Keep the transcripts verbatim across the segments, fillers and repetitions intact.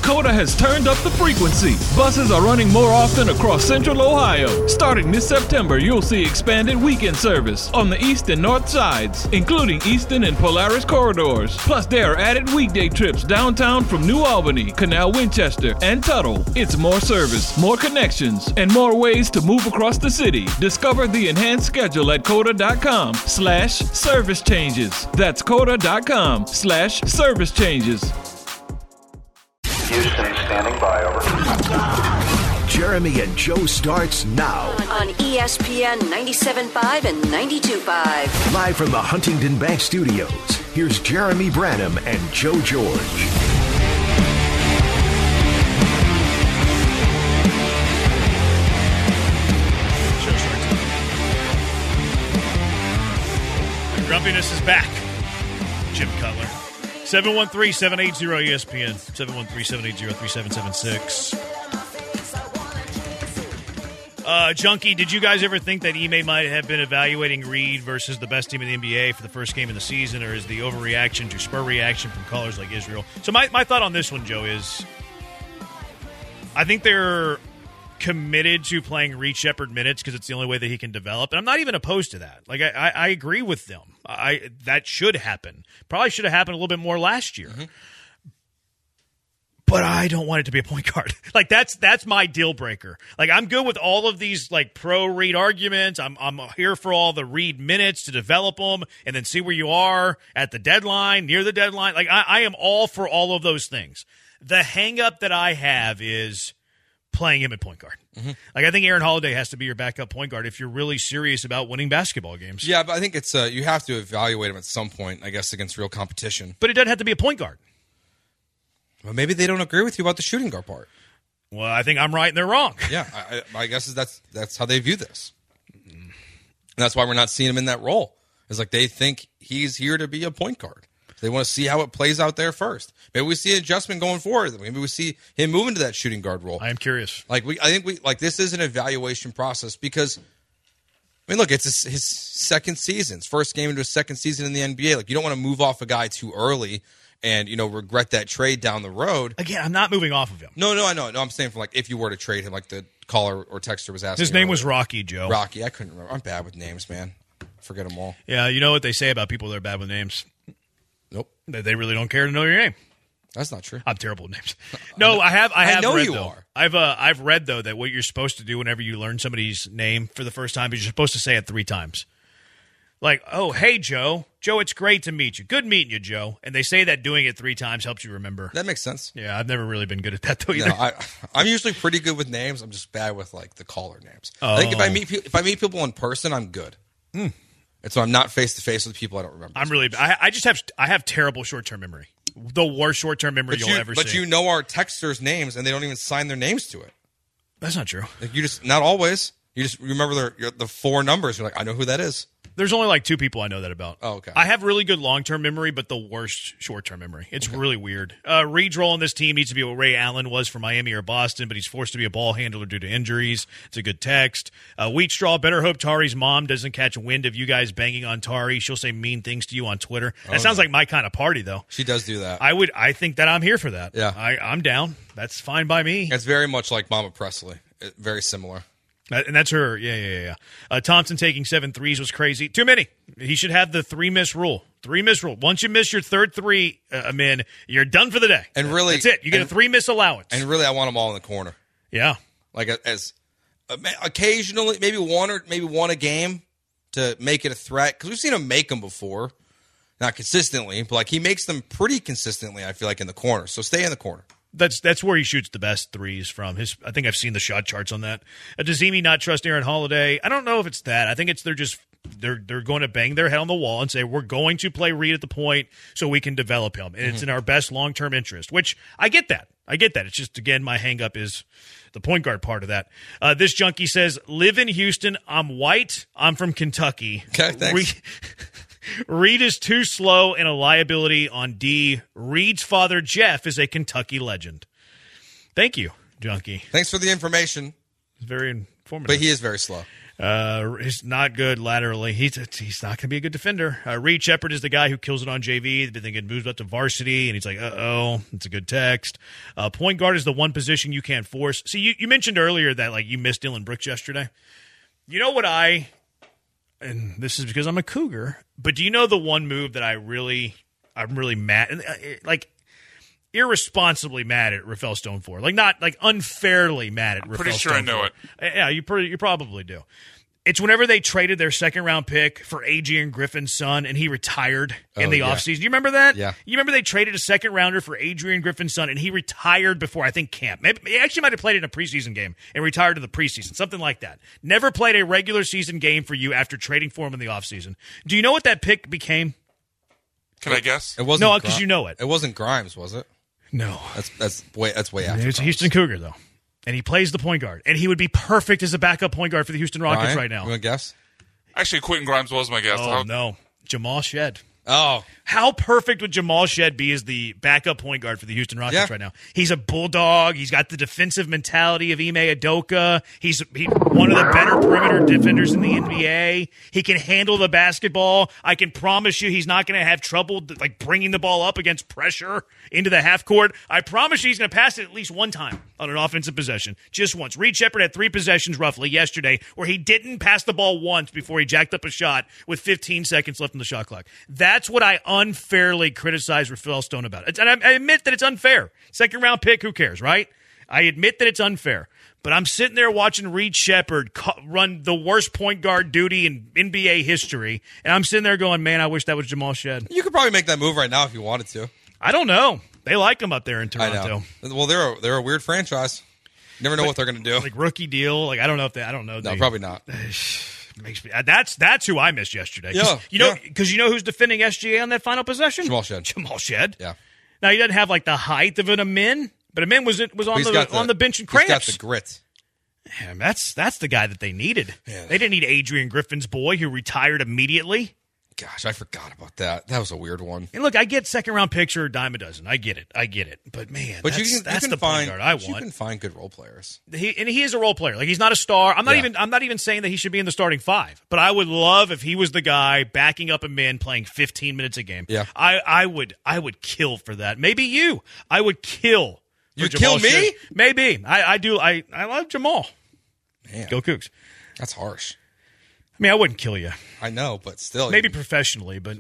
Coda has turned up the frequency. Buses are running more often across Central Ohio. Starting this September, you'll see expanded weekend service on the east and north sides, including Easton and Polaris corridors. Plus, there are added weekday trips downtown from New Albany, Canal Winchester, and Tuttle. It's more service, more connections, and more ways to move across the city. Discover the enhanced schedule at coda.com slash service changes. That's coda.com slash service changes. Houston, standing by, over. Jeremy and Joe starts now. On E S P N ninety-seven point five and ninety-two point five. Live from the Huntington Bank Studios, here's Jeremy Branham and Joe George. Grumpiness is back. Jim Cutler. seven one three, seven eight zero, E S P N. seven one three, seven eight zero, three seven seven six. Uh, Junkie, did you guys ever think that Ime might have been evaluating Reed versus the best team in the N B A for the first game of the season, or is the overreaction to spur reaction from callers like Israel? So my, my thought on this one, Joe, is I think they're committed to playing Reed Sheppard minutes because it's the only way that he can develop. And I'm not even opposed to that. Like, I, I, I agree with them. I That should happen. Probably should have happened a little bit more last year. Mm-hmm. But I don't want it to be a point guard. Like, that's that's my deal breaker. Like, I'm good with all of these, like, pro-Reed arguments. I'm I'm here for all the Reed minutes to develop them and then see where you are at the deadline, near the deadline. Like, I, I am all for all of those things. The hang-up that I have is playing him at point guard. Mm-hmm. Like, I think Aaron Holiday has to be your backup point guard if you're really serious about winning basketball games. Yeah, but I think it's uh, you have to evaluate him at some point, I guess, against real competition. But it doesn't have to be a point guard. Well, maybe they don't agree with you about the shooting guard part. Well, I think I'm right and they're wrong. Yeah, I, I guess that's that's how they view this. And that's why we're not seeing him in that role. It's like they think he's here to be a point guard. They want to see how it plays out there first. Maybe we see an adjustment going forward. Maybe we see him move into that shooting guard role. I am curious. Like we, I think we like this is an evaluation process because, I mean, look, it's his, his second season, his first game into his second season in the N B A. Like, you don't want to move off a guy too early and, you know, regret that trade down the road. Again, I'm not moving off of him. No, no, I know. No, I'm saying from like if you were to trade him, like the caller or texter was asking. His name earlier. was Rocky, Joe. Rocky. I couldn't remember. I'm bad with names, man. Forget them all. Yeah, you know what they say about people that are bad with names? Nope. That they really don't care to know your name. That's not true. I'm terrible with names. No, I have. I have. I know read, you though. are. I've. Uh, I've read though that what you're supposed to do whenever you learn somebody's name for the first time is you're supposed to say it three times. Like, oh, hey, Joe. Joe, it's great to meet you. Good meeting you, Joe. And they say that doing it three times helps you remember. That makes sense. Yeah, I've never really been good at that though either. No, I, I'm usually pretty good with names. I'm just bad with like the caller names. Oh. I think if I meet pe- if I meet people in person, I'm good. Mm. And so I'm not face to face with people I don't remember. I'm really. I, I just have. I have terrible short term memory. The worst short term memory but you'll you, ever but see. But you know our texters' names, and they don't even sign their names to it. That's not true. Like you just not always. You just remember their your, the four numbers. You're like, I know who that is. There's only like two people I know that about. Oh, okay. I have really good long-term memory, but the worst short-term memory. It's okay. Really weird. Uh, Reed's role in this team needs to be what Ray Allen was for Miami or Boston, but he's forced to be a ball handler due to injuries. It's a good text. Uh, Wheatstraw, better hope Tari's mom doesn't catch wind of you guys banging on Tari. She'll say mean things to you on Twitter. That oh, sounds no. like my kind of party, though. She does do that. I would. I think that I'm here for that. Yeah. I, I'm down. That's fine by me. It's very much like Mama Presley. It, very similar. And that's her. Yeah, yeah, yeah. Uh, Thompson taking seven threes was crazy. Too many. He should have the three miss rule. Three miss rule. Once you miss your third three, uh, man, you're done for the day. And really, that's it. You get and, a three miss allowance. And really, I want them all in the corner. Yeah. Like as uh, occasionally, maybe one or maybe one a game to make it a threat because we've seen him make them before, not consistently, but like he makes them pretty consistently. I feel like in the corner. So stay in the corner. That's that's where he shoots the best threes from. His, I think I've seen the shot charts on that. Uh, does Ime not trust Aaron Holiday? I don't know if it's that. I think it's they're just they're they're going to bang their head on the wall and say we're going to play Reed at the point so we can develop him, and mm-hmm. it's in our best long term interest. Which I get that. I get that. It's just again my hang up is the point guard part of that. Uh, this junkie says, "Live in Houston. I'm white. I'm from Kentucky." Okay, thanks. Reed, Reed is too slow and a liability on D. Reed's father, Jeff, is a Kentucky legend. Thank you, Junkie. Thanks for the information. It's very informative. But he is very slow. Uh, he's not good laterally. He's he's not going to be a good defender. Uh, Reed Shepard is the guy who kills it on J V. They've been thinking moves up to varsity, and he's like, uh-oh, it's a good text. Uh, point guard is the one position you can't force. See, you, you mentioned earlier that like you missed Dylan Brooks yesterday. You know what I, and this is because I'm a Cougar, but do you know the one move that I really, I'm really mad, like irresponsibly mad at Rafael Stone for? Like not like unfairly mad at I'm Rafael pretty sure Stone I know for. it. Yeah, you, pretty, you probably do. It's whenever they traded their second-round pick for Adrian Griffin's son, and he retired in Oh, the yeah. offseason. You remember that? Yeah. You remember they traded a second-rounder for Adrian Griffin's son, and he retired before, I think, camp. Maybe, he actually might have played in a preseason game and retired in the preseason, something like that. Never played a regular season game for you after trading for him in the offseason. Do you know what that pick became? Can I guess? It wasn't No, 'cause Gri- you know it. It wasn't Grimes, was it? No. That's that's way that's way after. It's a Grimes. Houston Cougar, though. And he plays the point guard. And he would be perfect as a backup point guard for the Houston Rockets Ryan, right now. You want to guess? Actually, Quentin Grimes was my guess. Oh, How- no. Jamal Shedd. Oh, How perfect would Jamal Shedd be as the backup point guard for the Houston Rockets Yeah. right now? He's a bulldog. He's got the defensive mentality of Ime Udoka. He's he, one of the better perimeter defenders in the N B A. He can handle the basketball. I can promise you he's not going to have trouble like bringing the ball up against pressure into the half court. I promise you he's going to pass it at least one time on an offensive possession. Just once. Reed Shepard had three possessions roughly yesterday where he didn't pass the ball once before he jacked up a shot with fifteen seconds left on the shot clock. That's what I unfairly criticize Rafael Stone about. It's, and I, I admit that it's unfair. Second round pick, who cares, right? I admit that it's unfair. But I'm sitting there watching Reed Shepard co- run the worst point guard duty in N B A history, and I'm sitting there going, man, I wish that was Jamal Shedd. you could probably make that move right now if you wanted to. I don't know. They like him up there in I Toronto. know. Well, they're a, they're a weird franchise. You never know what they're going to do. Like rookie deal. Like I don't know if they. I don't know. no, they, probably not. Makes me. That's that's who I missed yesterday. 'Cause Yeah, you know, yeah. because you know who's defending S G A on that final possession? Jamal Shedd. Jamal Shedd. Yeah. Now he doesn't have like the height of an Amin, but Amin was was on He's the, got the on the bench in He's got cramps. the grit. Man, that's that's the guy that they needed. Yeah. They didn't need Adrian Griffin's boy who retired immediately. Gosh, I forgot about that. That was a weird one. And look, I get second round picks or a dime a dozen. I get it. I get it. But man, But that's, you can, that's you can the find point guard I you want. can find good role players. He and he is a role player. Like he's not a star. I'm not Yeah. even. I'm not even saying that he should be in the starting five. But I would love if he was the guy backing up a man playing fifteen minutes a game. Yeah. I, I would. I would kill for that. Maybe you. I would kill. for You'd Jamal kill me? Shedd. Maybe. I, I do. I, I love Jamal. Man, Go Cougs. that's harsh. I mean, I wouldn't kill you. I know, but still, Maybe you- professionally, but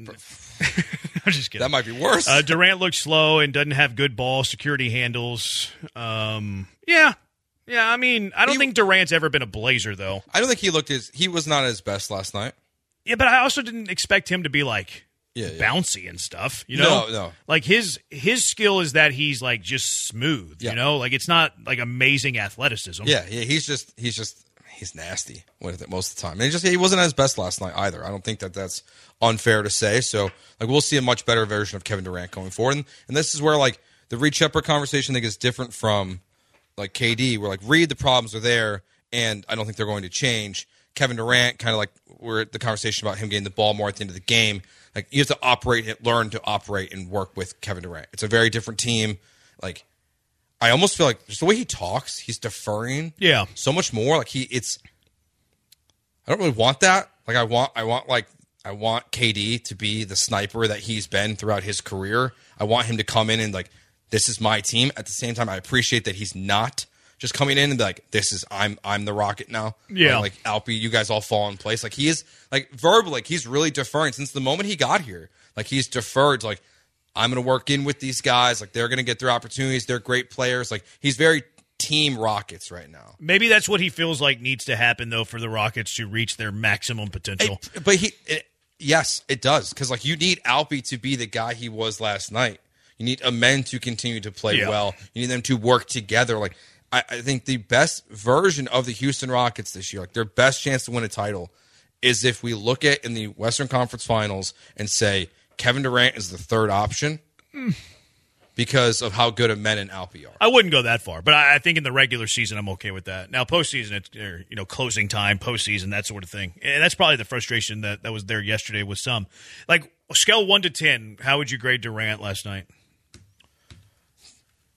I'm just kidding. that might be worse. Uh, Durant looks slow and doesn't have good ball security handles. Um, yeah, yeah. I mean, I don't He- think Durant's ever been a Blazer, though. I don't think he looked his. He was not at his best last night. Yeah, but I also didn't expect him to be like Yeah, yeah. bouncy and stuff. You know, No, no. Like his his skill is that he's like just smooth. Yeah. You know, like it's not like amazing athleticism. Yeah, yeah. He's just he's just he's nasty with it most of the time. And he just he wasn't at his best last night either. I don't think that that's unfair to say. So like we'll see a much better version of Kevin Durant going forward. And, and this is where like the Reed Shepard conversation I think is different from like K D, where like Reed the problems are there, and I don't think they're going to change. Kevin Durant, kind of like we're at the conversation about him getting the ball more at the end of the game. Like you have to operate, learn to operate and work with Kevin Durant. It's a very different team. Like I almost feel like just the way he talks, he's deferring. Yeah. So much more. Like he, it's. I don't really want that. Like I want, I want like I want K D to be the sniper that he's been throughout his career. I want him to come in and like, this is my team. At the same time, I appreciate that he's not just coming in and be like, this is I'm I'm the Rocket now. Yeah. Or like Alpy, you guys all fall in place. Like he is like verbally, like he's really deferring since the moment he got here. Like he's deferred to like, I'm gonna work in with these guys, like they're gonna get their opportunities, they're great players. Like he's very team Rockets right now. Maybe that's what he feels like needs to happen though for the Rockets to reach their maximum potential. It- but he it, yes, it does. Because like you need Alpy to be the guy he was last night. You need Amen to continue to play Yeah. well. You need them to work together. Like I, I think the best version of the Houston Rockets this year, like their best chance to win a title, is if we look at in the Western Conference Finals and say Kevin Durant is the third option Mm. because of how good Amen and Alpy are. I wouldn't go that far, but I, I think in the regular season I'm okay with that. Now postseason, it's or, you know closing time, postseason, that sort of thing, and that's probably the frustration that, that was there yesterday with some. Like scale one to ten, how would you grade Durant last night?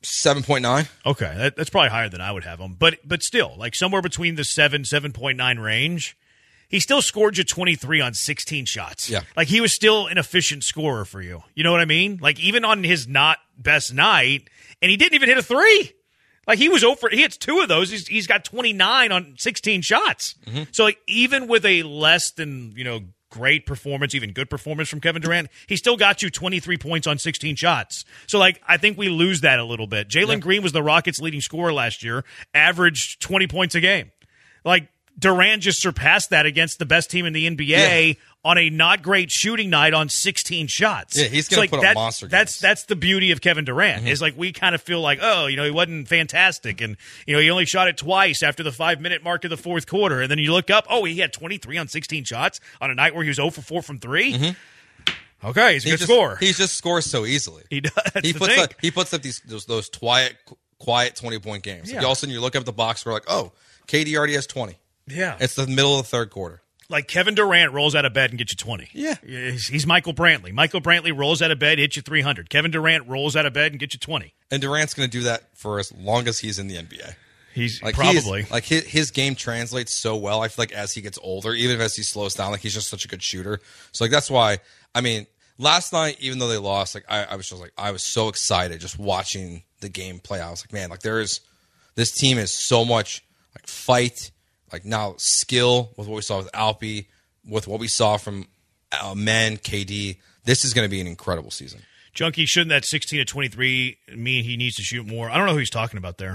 seven point nine. Okay, that, that's probably higher than I would have him. But but still, like somewhere between the seven, seven point nine range, he still scored you twenty-three on sixteen shots. Yeah. Like he was still an efficient scorer for you. You know what I mean? Like even on his not best night, and he didn't even hit a three. Like he was over, he hits two of those. He's, he's got twenty-nine on sixteen shots. Mm-hmm. So like, even with a less than, you know, great performance, even good performance from Kevin Durant, he still got you twenty-three points on sixteen shots. So, like, I think we lose that a little bit. Jalen yeah. Green was the Rockets' leading scorer last year, averaged twenty points a game. Like, Durant just surpassed that against the best team in the N B A yeah. on a not great shooting night on sixteen shots. Yeah, he's going to so, like, put that, up monster games. That's, that's the beauty of Kevin Durant, mm-hmm. is like we kind of feel like, oh, you know, he wasn't fantastic. And, you know, he only shot it twice after the five-minute mark of the fourth quarter. And then you look up, oh, he had twenty-three on sixteen shots on a night where he was zero for four from three. Mm-hmm. Okay, he's a he good just, scorer. He just scores so easily. He does. He puts up, he puts up these those, those quiet, quiet twenty-point games. Yeah. Like all of a sudden you look up at the box score like, oh, K D already has twenty. Yeah. It's the middle of the third quarter. Like Kevin Durant rolls out of bed and gets you twenty. Yeah. He's, he's Michael Brantley. Michael Brantley rolls out of bed, hits you three hundred. Kevin Durant rolls out of bed and gets you twenty. And Durant's going to do that for as long as he's in the N B A. He's like probably. He's, like his, his game translates so well. I feel like as he gets older, even as he slows down, like he's just such a good shooter. So like that's why, I mean, last night, even though they lost, like I, I was just like, I was so excited just watching the game play out. I was like, man, like there is, this team is so much like fight, like now skill with what we saw with Alpi, with what we saw from uh, men, K D. This is going to be an incredible season. Junkie, shouldn't that sixteen to twenty-three mean he needs to shoot more? I don't know who he's talking about there.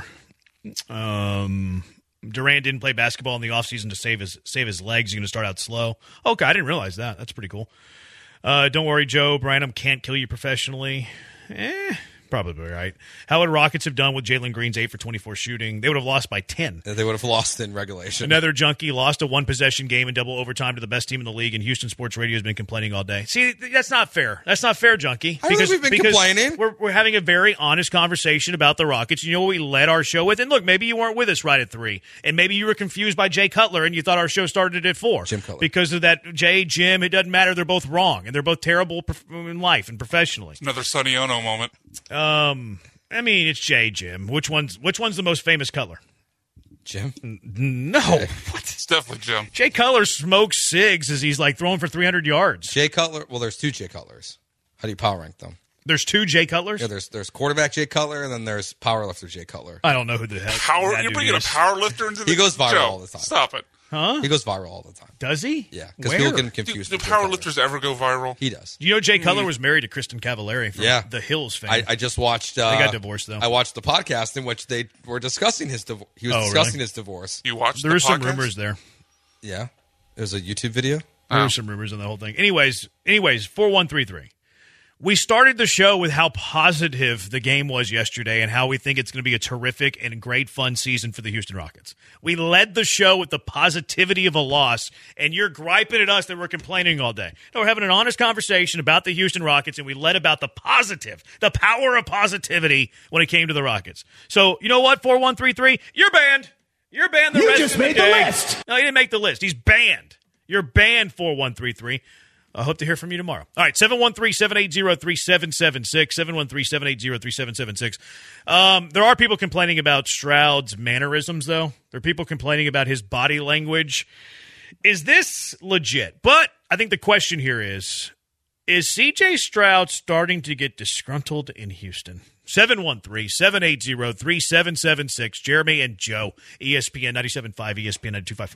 Um, Durant didn't play basketball in the offseason to save his save his legs. He's going to start out slow. Okay, I didn't realize that. That's pretty cool. Uh, don't worry, Joe. Branham can't kill you professionally. Eh, probably right. How would Rockets have done with Jalen Green's eight for twenty-four shooting? They would have lost by ten. They would have lost in regulation. Another junkie lost a one-possession game in double overtime to the best team in the league, and Houston Sports Radio has been complaining all day. See, that's not fair. That's not fair, junkie. I because we've been because complaining. We're, we're having a very honest conversation about the Rockets. You know what we led our show with? And look, maybe you weren't with us right at three, and maybe you were confused by Jay Cutler, and you thought our show started at four. Jim Cutler. Because of that Jay, Jim, it doesn't matter. They're both wrong, and they're both terrible in life and professionally. Another Sonny Ono moment. Um... I mean, it's Jay, Jim. Which one's which one's the most famous Cutler? Jim? No. What? It's definitely Jim. Jay Cutler smokes cigs as he's like throwing for three hundred yards. Jay Cutler? Well, there's two Jay Cutlers. How do you power rank them? There's two Jay Cutlers? Yeah, there's there's quarterback Jay Cutler, and then there's powerlifter Jay Cutler. I don't know who the heck Power? that You're dude bringing is. a power lifter into the... He goes viral Joe, all the time. Stop it. Huh? He goes viral all the time. Does he? Yeah, because Where? people get him Do, confused. do with Jay power Cutler. lifters ever go viral? He does. You know Jay Cutler was married to Kristen Cavallari from Yeah. the Hills fame. I, I just watched. Uh, They got divorced, though. I watched the podcast in which they were discussing his divorce. He was Oh, discussing really? his divorce. You watched there the are some podcast? rumors there. Yeah, it was a YouTube video. There Oh. were some rumors in the whole thing. Anyways, anyways, four one three three. We started the show with how positive the game was yesterday and how we think it's going to be a terrific and great fun season for the Houston Rockets. We led the show with the positivity of a loss, and you're griping at us that we're complaining all day. No, we're having an honest conversation about the Houston Rockets, and we led about the positive, the power of positivity when it came to the Rockets. So, you know what, four one three three? You're banned. You're banned the You rest just of the made the day. list. No, he didn't make the list. He's banned. You're banned, four one three three. I hope to hear from you tomorrow. All right, seven one three, seven eight zero, three seven seven six, seven one three, seven eight zero, three seven seven six. Um, there are people complaining about Stroud's mannerisms, though. There are people complaining about his body language. Is this legit? But I think the question here is, is C J Stroud starting to get disgruntled in Houston? seven one three, seven eight zero, three seven seven six. Jeremy and Joe, E S P N ninety-seven point five, E S P N ninety-two point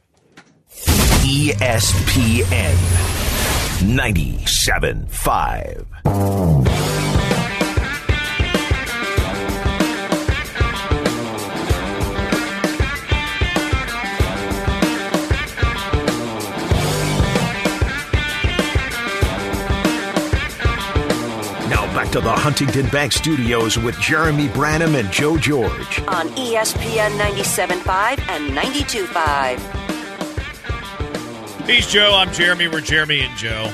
five. E S P N ninety-seven point five. Now back to the Huntington Bank Studios with Jeremy Branham and Joe George. On E S P N ninety-seven point five and ninety-two point five. He's Joe. I'm Jeremy. We're Jeremy and Joe.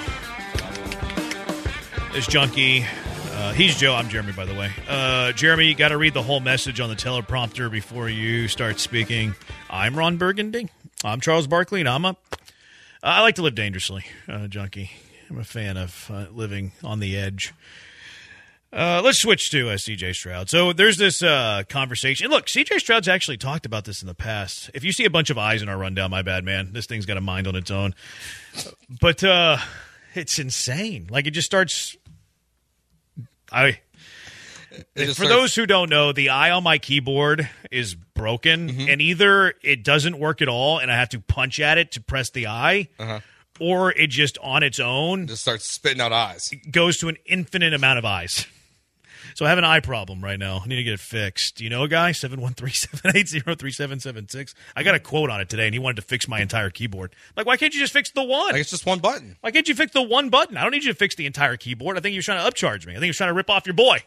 This junkie. Uh, he's Joe. I'm Jeremy, by the way. Uh, Jeremy, you got to read the whole message on the teleprompter before you start speaking. I'm Ron Burgundy. I'm Charles Barkley, and I'm a. I like to live dangerously, uh, junkie. I'm a fan of uh, living on the edge. Uh, let's switch to uh, C J Stroud. So there's this uh, conversation. Look, C J Stroud's actually talked about this in the past. If you see a bunch of eyes in our rundown, my bad, man. This thing's got a mind on its own. But uh, it's insane. Like, it just starts – I – For starts, those who don't know, the eye on my keyboard is broken, mm-hmm. and either it doesn't work at all and I have to punch at it to press the eye, uh-huh. or it just on its own just starts spitting out eyes. Goes to an infinite amount of eyes. So I have an eye problem right now. I need to get it fixed. Do you know a guy? seven one three, seven eight zero, three seven seven six. I got a quote on it today, and he wanted to fix my entire keyboard. Like, why can't you just fix the one? Like, it's just one button. Why can't you fix the one button? I don't need you to fix the entire keyboard. I think he was trying to upcharge me. I think he was trying to rip off your boy.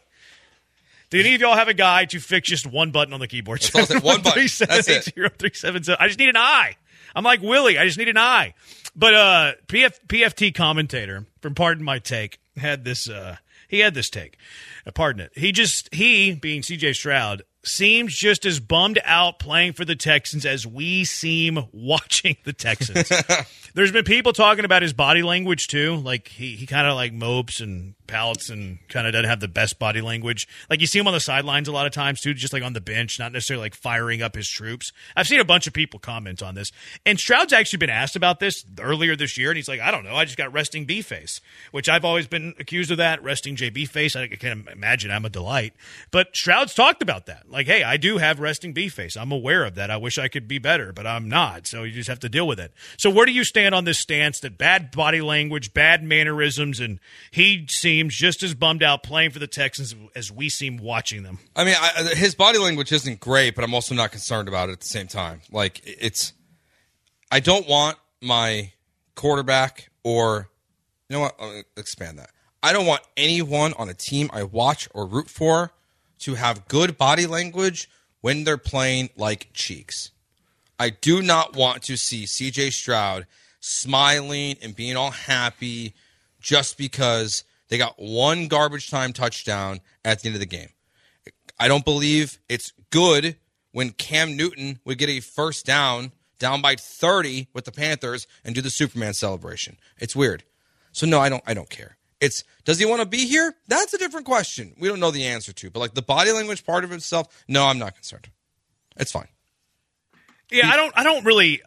Do any of y'all have a guy to fix just one button on the keyboard? That's all, one button. That's it. I just need an eye. I'm like Willie. I just need an eye. But uh, P F, P F T commentator from Pardon My Take had this. Uh, he had this take. Uh, pardon it. He just he being C J Stroud seems just as bummed out playing for the Texans as we seem watching the Texans. There's been people talking about his body language too. Like he, he kind of like mopes and pouts and kind of doesn't have the best body language. Like you see him on the sidelines a lot of times too, just like on the bench, not necessarily like firing up his troops. I've seen a bunch of people comment on this. And Stroud's actually been asked about this earlier this year, and he's like, I don't know, I just got resting B face, which I've always been accused of that, resting J B face. I can imagine I'm a delight. But Stroud's talked about that. Like, hey, I do have resting B face. I'm aware of that. I wish I could be better, but I'm not. So you just have to deal with it. So where do you stand on this stance that bad body language, bad mannerisms, and he seems just as bummed out playing for the Texans as we seem watching them? I mean, I, his body language isn't great, but I'm also not concerned about it at the same time. Like, it's – I don't want my quarterback or – you know what? I'll expand that. I don't want anyone on a team I watch or root for to have good body language when they're playing like cheeks. I do not want to see C J Stroud smiling and being all happy just because they got one garbage time touchdown at the end of the game. I don't believe it's good when Cam Newton would get a first down, down by thirty with the Panthers, and do the Superman celebration. It's weird. So no, I don't I don't care. It's, does he want to be here? That's a different question. We don't know the answer to. But like the body language part of itself, no, I'm not concerned. It's fine. Yeah, he, I don't I don't really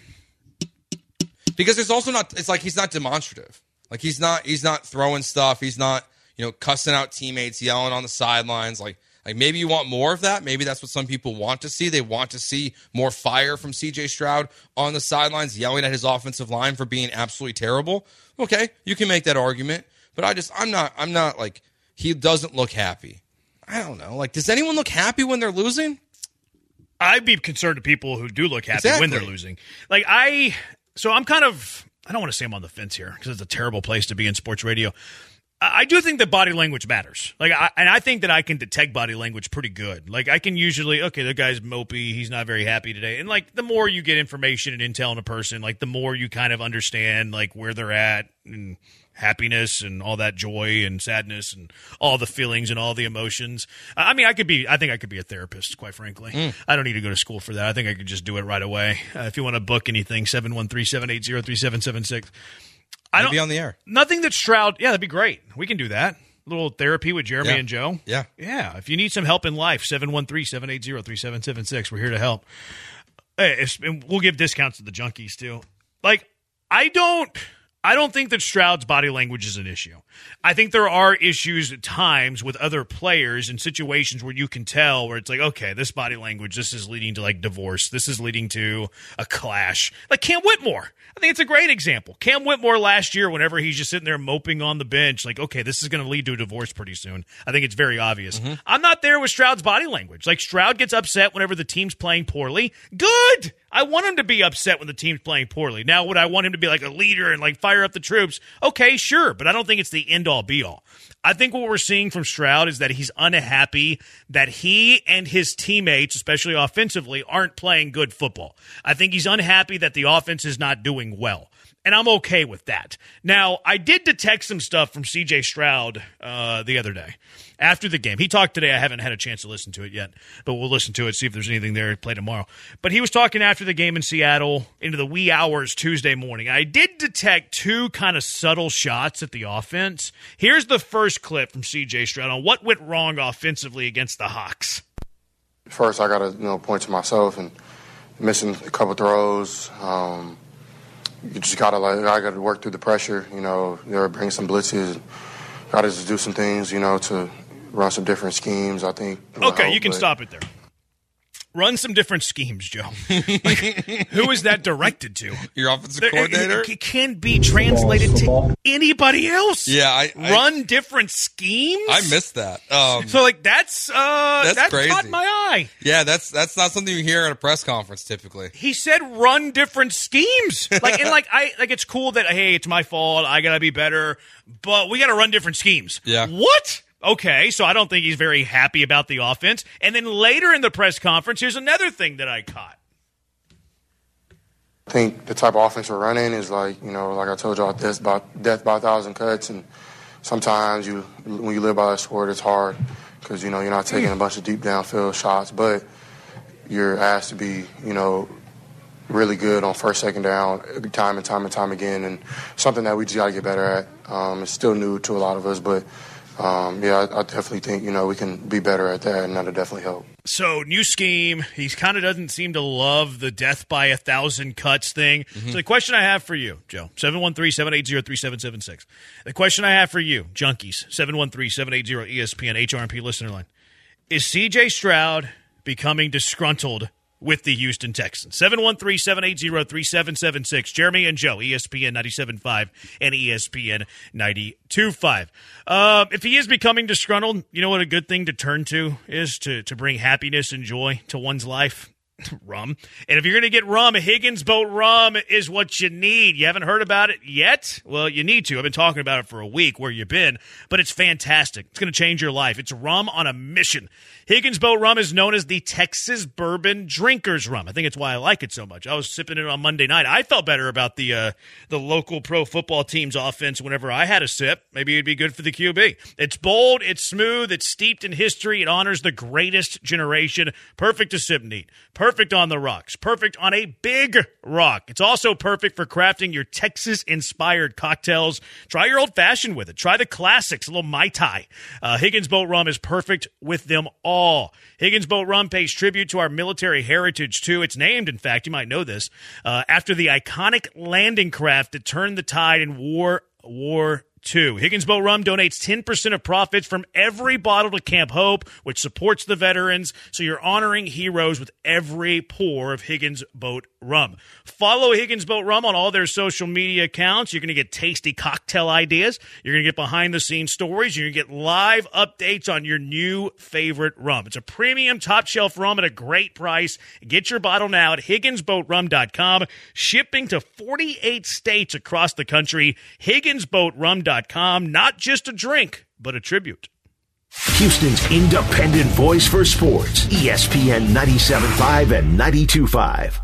because it's also not it's like he's not demonstrative. Like he's not he's not throwing stuff, he's not, you know, cussing out teammates, yelling on the sidelines. Like like maybe you want more of that. Maybe that's what some people want to see. They want to see more fire from C J Stroud on the sidelines, yelling at his offensive line for being absolutely terrible. Okay, you can make that argument. But I just, I'm not, I'm not like, he doesn't look happy. I don't know. Like, does anyone look happy when they're losing? I'd be concerned to people who do look happy exactly. when they're losing. Like, I, so I'm kind of, I don't want to say I'm on the fence here because it's a terrible place to be in sports radio. I do think that body language matters. Like, I, and I think that I can detect body language pretty good. Like, I can usually, okay, the guy's mopey, he's not very happy today. And, like, the more you get information and intel on a person, like, the more you kind of understand, like, where they're at and happiness and all that joy and sadness and all the feelings and all the emotions. I mean, I could be, I think I could be a therapist, quite frankly. Mm. I don't need to go to school for that. I think I could just do it right away. Uh, if you want to book anything, seven one three, seven eight zero, three seven seven six. I don't be on the air. Nothing that Stroud. Yeah, that'd be great. We can do that. A little therapy with Jeremy yeah. and Joe. Yeah. Yeah. If you need some help in life, seven one three, seven eight zero, three seven seven six. We're here to help. Hey, and we'll give discounts to the junkies, too. Like, I don't. I don't think that Stroud's body language is an issue. I think there are issues at times with other players in situations where you can tell where it's like, okay, this body language, this is leading to like divorce. This is leading to a clash. Like Cam Whitmore. I think it's a great example. Cam Whitmore last year, whenever he's just sitting there moping on the bench, like, okay, this is going to lead to a divorce pretty soon. I think it's very obvious. Mm-hmm. I'm not there with Stroud's body language. Like Stroud gets upset whenever the team's playing poorly. Good. I want him to be upset when the team's playing poorly. Now, would I want him to be like a leader and like fire up the troops? Okay, sure, but I don't think it's the end-all, be-all. I think what we're seeing from Stroud is that he's unhappy that he and his teammates, especially offensively, aren't playing good football. I think he's unhappy that the offense is not doing well. And I'm okay with that. Now, I did detect some stuff from C J Stroud uh, the other day after the game. He talked today. I haven't had a chance to listen to it yet, but we'll listen to it, see if there's anything there to play tomorrow. But he was talking after the game in Seattle into the wee hours Tuesday morning. I did detect two kind of subtle shots at the offense. Here's the first clip from C J Stroud on what went wrong offensively against the Hawks. First, I got to you know point to myself and missing a couple throws. Um, You just gotta like I gotta work through the pressure, you know. They were bringing some blitzes. Gotta just do some things, you know, to run some different schemes. I think. Okay, help, you can but... stop it there. Run some different schemes, Joe. Like, who is that directed to? Your offensive There- coordinator? It, it can be translated to anybody else. Yeah, I, I run different schemes. I missed that. Um, So like that's uh That's that crazy. caught my eye. yeah, that's that's not something you hear at a press conference typically. He said run different schemes. Like and like I like it's cool that hey, it's my fault. I gotta be better, but we gotta run different schemes. Yeah. What? Okay, so I don't think he's very happy about the offense. And then later in the press conference, here's another thing that I caught. I think the type of offense we're running is like, you know, like I told y'all, death by, death by a thousand cuts. And sometimes you, when you live by that sport, it's hard because, you know, you're not taking a bunch of deep downfield shots, but you're asked to be, you know, really good on first, second down, time and time and time again. And something that we just got to get better at. Um, it's still new to a lot of us, but Um, yeah, I, I definitely think, you know, we can be better at that, and that'll definitely help. So, new scheme. He kind of doesn't seem to love the death by a thousand cuts thing. Mm-hmm. So, the question I have for you, Joe, seven one three, seven eight zero, three seven seven six. The question I have for you, Junkies, seven one three, seven eight zero, E S P N, H R M P listener line. Is C J Stroud becoming disgruntled with the Houston Texans? seven one three, seven eight zero, three seven seven six. Jeremy and Joe, E S P N ninety-seven point five and E S P N ninety-two point five. Uh, if he is becoming disgruntled, you know what a good thing to turn to is to, to bring happiness and joy to one's life? Rum. And if you're going to get rum, Higgins Boat Rum is what you need. You haven't heard about it yet? Well, you need to. I've been talking about it for a week, where you been, but it's fantastic. It's going to change your life. It's rum on a mission. Higgins Boat Rum is known as the Texas Bourbon Drinkers Rum. I think it's why I like it so much. I was sipping it on Monday night. I felt better about the uh, the local pro football team's offense whenever I had a sip. Maybe it'd be good for the Q B. It's bold, it's smooth, it's steeped in history. It honors the greatest generation. Perfect to sip neat. Perfect on the rocks. Perfect on a big rock. It's also perfect for crafting your Texas-inspired cocktails. Try your old-fashioned with it. Try the classics, a little Mai Tai. Uh, Higgins Boat Rum is perfect with them all. Higgins Boat Rum pays tribute to our military heritage, too. It's named, in fact, you might know this, uh, after the iconic landing craft that turned the tide in World War Two. Higgins Boat Rum donates ten percent of profits from every bottle to Camp Hope, which supports the veterans, so you're honoring heroes with every pour of Higgins Boat Rum. Follow Higgins Boat Rum on all their social media accounts. You're going to get tasty cocktail ideas. You're going to get behind-the-scenes stories. You're going to get live updates on your new favorite rum. It's a premium top-shelf rum at a great price. Get your bottle now at Higgins Boat Rum dot com. Shipping to forty-eight states across the country. Higgins Boat Rum dot com. Not just a drink, but a tribute. Houston's independent voice for sports. E S P N ninety-seven point five and ninety-two point five.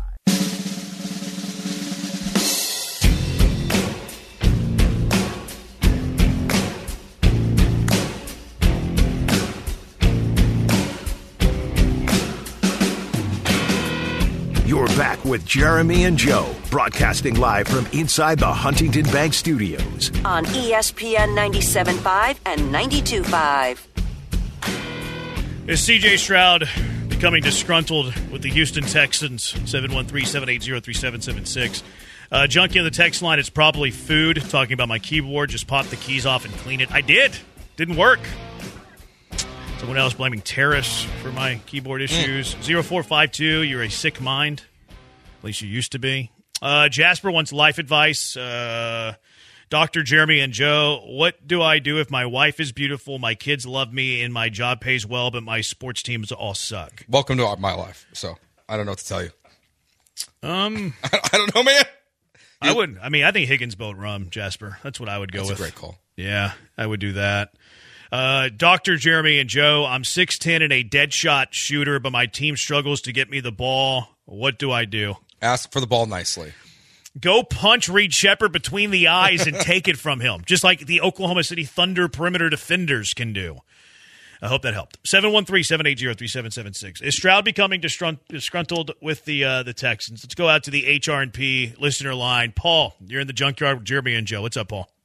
You're back with Jeremy and Joe, broadcasting live from inside the Huntington Bank Studios. On E S P N ninety-seven point five and ninety-two point five. Is C J Stroud becoming disgruntled with the Houston Texans? seven one three, seven eight zero, three seven seven six. Uh, junkie on the text line, it's probably food. Talking about my keyboard, just pop the keys off and clean it. I did. Didn't work. Someone else blaming Terrace for my keyboard issues. zero four five two, you're a sick mind. At least you used to be. Uh, Jasper wants life advice. Uh, Doctor Jeremy and Joe, what do I do if my wife is beautiful, my kids love me, and my job pays well, but my sports teams all suck? Welcome to my life. So I don't know what to tell you. Um, I don't know, man. I wouldn't. I mean, I think Higgins Boat Rum, Jasper. That's what I would go That's with. That's a great call. Yeah, I would do that. Uh, Doctor Jeremy and Joe, I'm six ten and a dead shot shooter, but my team struggles to get me the ball. What do I do? Ask for the ball nicely. Go punch Reed Sheppard between the eyes and take it from him, just like the Oklahoma City Thunder perimeter defenders can do. I hope that helped. seven one three, seven eight zero, three seven seven six. Is Stroud becoming disgruntled with the uh, the Texans? Let's go out to the H R and P listener line. Paul, you're in the junkyard with Jeremy and Joe. What's up, Paul?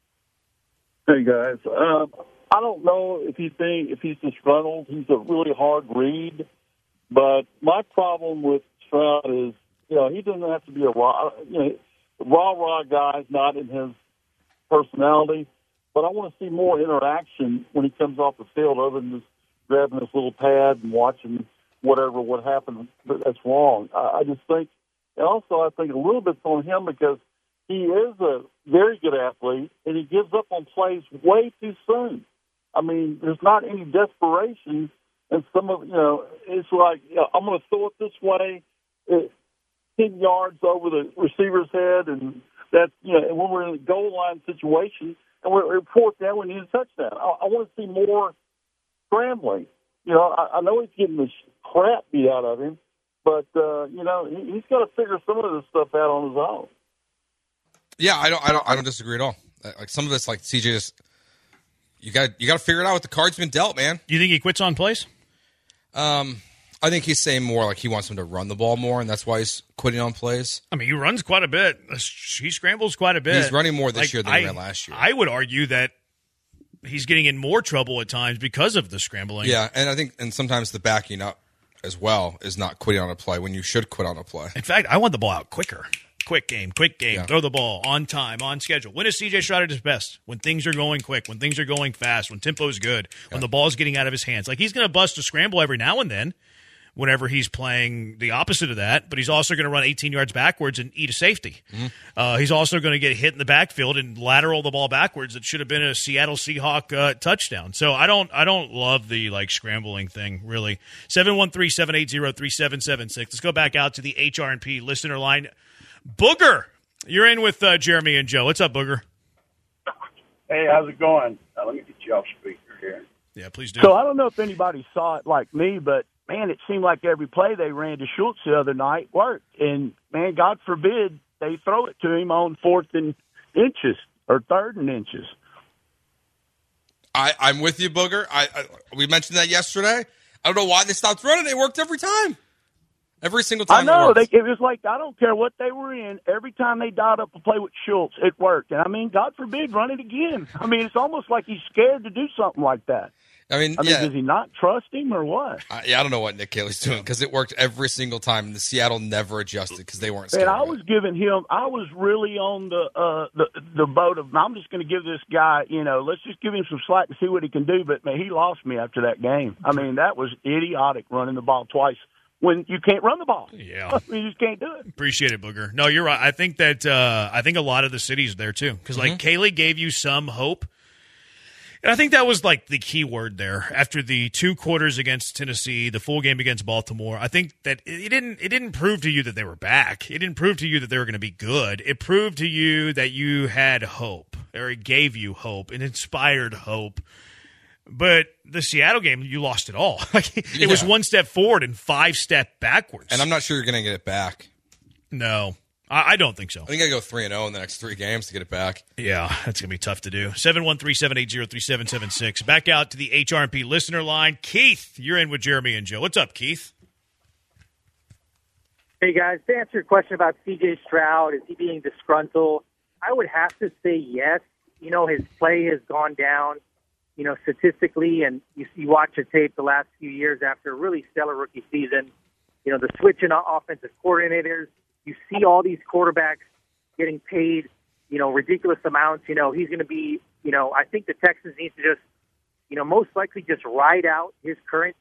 Hey, guys. Uh, I don't know if he think if he's disgruntled. He's a really hard read. But my problem with Stroud is, you know, he doesn't have to be a raw, you know, raw, raw guy, not in his personality. But I want to see more interaction when he comes off the field other than just grabbing this little pad and watching whatever what happened that's wrong. I, I just think, and also I think a little bit's on him because he is a very good athlete and he gives up on plays way too soon. I mean, there's not any desperation, and some of, you know, it's like, you know, I'm going to throw it this way, it, ten yards over the receiver's head, and that's, you know, and when we're in a goal line situation, and we're, we're fourth down, we need a touchdown. I, I want to see more scrambling. You know, I, I know he's getting the crap beat out of him, but, uh, you know, he, he's got to figure some of this stuff out on his own. Yeah, I don't, I don't, I don't disagree at all. Like some of this, like C J just, you got, you got to figure it out. What the card's been dealt, man. Do you think he quits on plays? Um, I think he's saying more like he wants him to run the ball more, and that's why he's quitting on plays. I mean, he runs quite a bit. He scrambles quite a bit. He's running more this like, year than I, he ran last year. I would argue that he's getting in more trouble at times because of the scrambling. Yeah, and I think, and sometimes the backing up as well is not quitting on a play when you should quit on a play. In fact, I want the ball out quicker. Quick game, quick game. Yeah. Throw the ball on time, on schedule. When is C J Stroud at his best? When things are going quick, when things are going fast, when tempo is good, when the ball's getting out of his hands. Like, he's going to bust a scramble every now and then whenever he's playing the opposite of that, but he's also going to run eighteen yards backwards and eat a safety. Mm-hmm. Uh, he's also going to get hit in the backfield and lateral the ball backwards. That should have been a Seattle Seahawk uh, touchdown. So I don't I don't love the like scrambling thing, really. seven one three, seven eight zero, three seven seven six. Let's go back out to the H R and P listener line. Booger, you're in with uh, Jeremy and Joe. What's up, Booger? Hey, how's it going? Uh, let me get you off speaker here. Yeah, please do. So I don't know if anybody saw it like me, but, man, it seemed like every play they ran to Schultz the other night worked. And, man, God forbid they throw it to him on fourth and inches or third and inches. I, I'm with you, Booger. I, I we mentioned that yesterday. I don't know why they stopped running. It worked every time. Every single time. I know. It, they, it was like, I don't care what they were in. Every time they dialed up a play with Schultz, it worked. And, I mean, God forbid, run it again. I mean, it's almost like he's scared to do something like that. I mean, I mean, yeah. does he not trust him or what? I, yeah, I don't know what Nick Caley's doing because it worked every single time, and the Seattle never adjusted because they weren't scared. And I of was it. giving him, I was really on the uh, the the boat of, I'm just going to give this guy, you know, let's just give him some slack to see what he can do. But, man, he lost me after that game. I mean, that was idiotic running the ball twice when you can't run the ball. Yeah. I mean, you just can't do it. Appreciate it, Booger. No, you're right. I think that uh, I think a lot of the city's there, too. Because, like, mm-hmm. Caley gave you some hope. And I think that was, like, the key word there. After the two quarters against Tennessee, the full game against Baltimore, I think that it didn't it didn't prove to you that they were back. It didn't prove to you that they were going to be good. It proved to you that you had hope, or it gave you hope, and inspired hope. But the Seattle game, you lost it all. Like, it yeah. was one step forward and five step backwards. And I'm not sure you're going to get it back. No. I don't think so. I think I got to go three and oh in the next three games to get it back. Yeah, that's going to be tough to do. seven one three, seven eight zero, three seven seven six. Back out to the H R and P listener line. Keith, you're in with Jeremy and Joe. What's up, Keith? Hey, guys. To answer your question about C J Stroud, is he being disgruntled? I would have to say yes. You know, his play has gone down, you know, statistically, and you, you watch the tape the last few years after a really stellar rookie season. You know, the switch in offensive coordinators. You see all these quarterbacks getting paid, you know, ridiculous amounts. You know, he's going to be, you know, I think the Texans need to just, you know, most likely just ride out his current.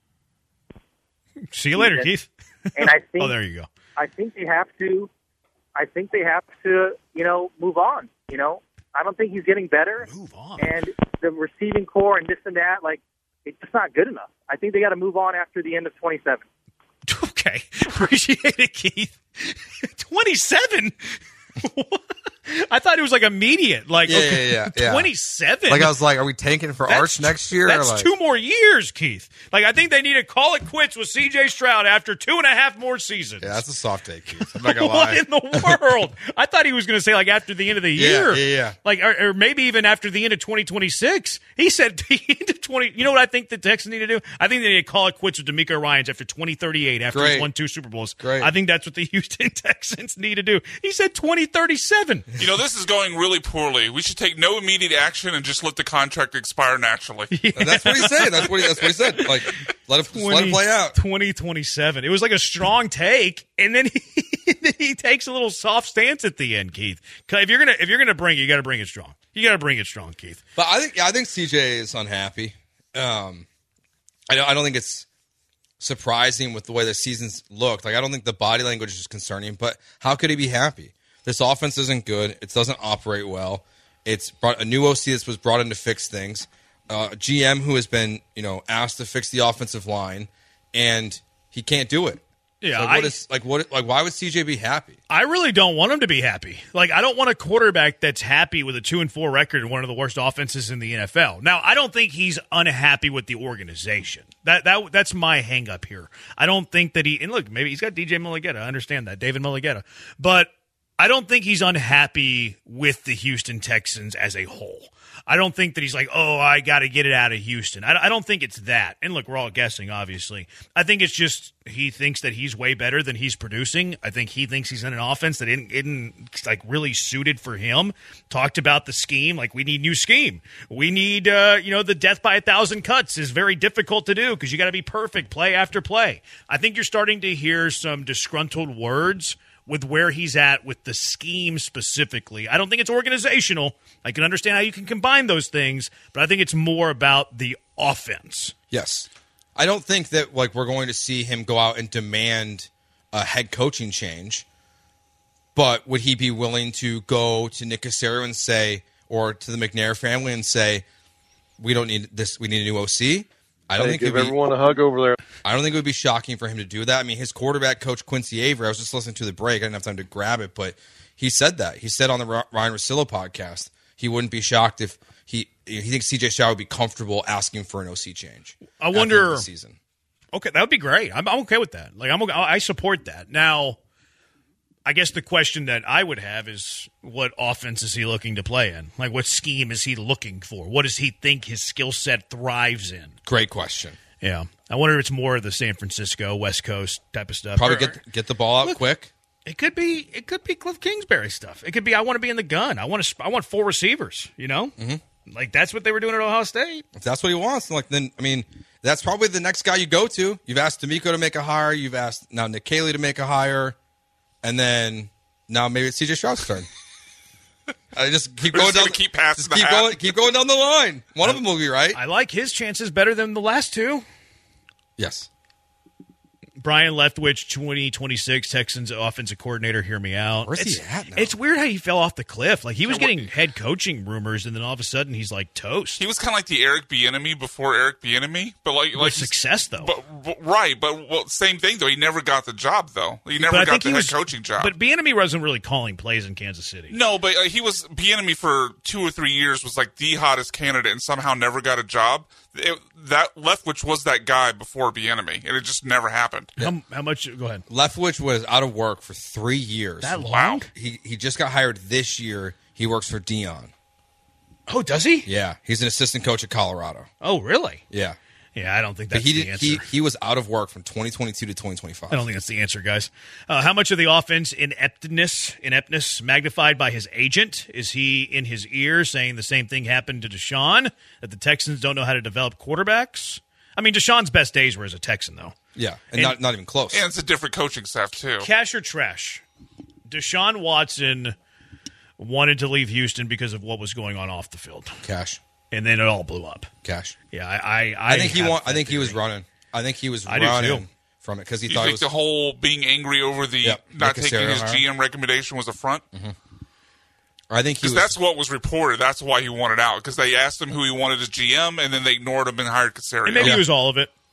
See you later, Keith. And I think, oh, there you go. I think they have to, I think they have to, you know, move on. You know, I don't think he's getting better. Move on. And the receiving core and this and that, like, it's just not good enough. I think they got to move on after the end of twenty-seven. Okay. Appreciate it, Keith. twenty-seven? I thought it was like immediate, like Yeah, okay, yeah, yeah, yeah. twenty-seven. Like I was like, are we tanking for That's Arch next year? That's or like, two more years, Keith. Like I think they need to call it quits with C J Stroud after two and a half more seasons. Yeah, that's a soft take, Keith. I'm not gonna What lie. in the world? I thought he was going to say like after the end of the Yeah, year, yeah, yeah. like or, or maybe even after the end of twenty twenty-six. He said the end of twenty. You know what I think the Texans need to do? I think they need to call it quits with DeMeco Ryans after twenty thirty-eight. After Great. he's won two Super Bowls, Great. I think that's what the Houston Texans need to do. He said twenty thirty-seven. You know, this is going really poorly. We should take no immediate action and just let the contract expire naturally. And that's what he's saying. That's what he, that's what he said. Like, let it, let it play out. twenty twenty-seven. It was like a strong take, and then he, he takes a little soft stance at the end, Keith. 'Cause If you're gonna if you're gonna bring it, you got to bring it strong. You got to bring it strong, Keith. But I think yeah, I think C J is unhappy. Um, I don't, I don't think it's surprising with the way the season's looked. Like I don't think the body language is concerning. But how could he be happy? This offense isn't good. It doesn't operate well. It's brought a new O C that was brought in to fix things. Uh, a G M who has been, you know, asked to fix the offensive line, and he can't do it. Yeah, like I- what is like what like why would C J be happy? I really don't want him to be happy. Like, I don't want a quarterback that's happy with a two and four record and one of the worst offenses in the N F L. Now, I don't think he's unhappy with the organization. That that that's my hang up here. I don't think that he and look, maybe he's got D J Mulligetta. I understand that, David Mulligetta, but I don't think he's unhappy with the Houston Texans as a whole. I don't think that he's like, oh, I got to get it out of Houston. I, I don't think it's that. And look, we're all guessing, obviously. I think it's just he thinks that he's way better than he's producing. I think he thinks he's in an offense that isn't, isn't like really suited for him. Talked about the scheme, like we need new scheme. We need, uh, you know, the death by a thousand cuts is very difficult to do because you got to be perfect play after play. I think you're starting to hear some disgruntled words with where he's at with the scheme specifically. I don't think it's organizational. I can understand how you can combine those things, but I think it's more about the offense. Yes. I don't think that like we're going to see him go out and demand a head coaching change, but would he be willing to go to Nick Caserio and say, or to the McNair family and say, we don't need this, we need a new O C? I don't think give it'd be, everyone a hug over there. I don't think it would be shocking for him to do that. I mean, his quarterback coach, Quincy Avery, I was just listening to the break. I didn't have time to grab it, but he said that. He said on the Ryan Russillo podcast, he wouldn't be shocked if he he thinks C J Stroud would be comfortable asking for an O C change. I wonder. The season. Okay, that would be great. I'm, I'm okay with that. Like I'm, okay, I support that. Now, I guess the question that I would have is, what offense is he looking to play in? Like, what scheme is he looking for? What does he think his skill set thrives in? Great question. Yeah, I wonder if it's more of the San Francisco West Coast type of stuff. Probably Or- get get the ball out Look, quick. It could be. It could be Cliff Kingsbury stuff. It could be. I want to be in the gun. I want to. I want four receivers. You know, mm-hmm. like that's what they were doing at Ohio State. If that's what he wants, like then I mean, that's probably the next guy you go to. You've asked D'Amico to make a hire. You've asked now Nick Caley to make a hire, and then now maybe it's C J Stroud's turn. I just keep We're going just down. gonna keep passing just the keep hat. going. Keep going down the line. One I- of them will be right. I like his chances better than the last two. Yes. Brian Leftwich, twenty twenty-six Texans offensive coordinator. Hear me out. Where's he it's, at now? It's weird how he fell off the cliff. Like he was Yeah, what- getting head coaching rumors, and then all of a sudden he's like toast. He was kind of like the Eric Bieniemy before Eric Bieniemy, but like like With he's- success though. But, but right, but well, same thing though. He never got the job though. He never But I got think the he head was, coaching job. But Bieniemy wasn't really calling plays in Kansas City. No, but uh, he was Bieniemy for two or three years was like the hottest candidate and somehow never got a job. It, that Leftwich was that guy before Bieniemy, and it just never happened. How, how much? Go ahead. Leftwich was out of work for three years. That long? Wow. He he just got hired this year. He works for Dion. Oh, does he? Yeah, he's an assistant coach at Colorado. Oh, really? Yeah, Yeah, I don't think but that's he the did, answer. he he was out of work from twenty twenty-two to twenty twenty-five. I don't think that's the answer, guys. Uh, how much of the offense ineptness, ineptness magnified by his agent? Is he in his ear saying the same thing happened to Deshaun, that the Texans don't know how to develop quarterbacks? I mean, Deshaun's best days were as a Texan, though. Yeah, and, And- not not even close. And it's a different coaching staff too. Cash or trash? Deshaun Watson wanted to leave Houston because of what was going on off the field, Cash, and then it all blew up. cash. Yeah, I, I, I, I think he have want. I that think he was theory. running. I think he was I do running too. from it because he You thought it think was. the whole being angry over the Yep, not Nick taking Caserio his hire. G M recommendation was a front? I think he Because was. that's what was reported. That's why he wanted out. Because they asked him who he wanted as G M, and then they ignored him and hired Caserio. And maybe Yeah. it was all of it.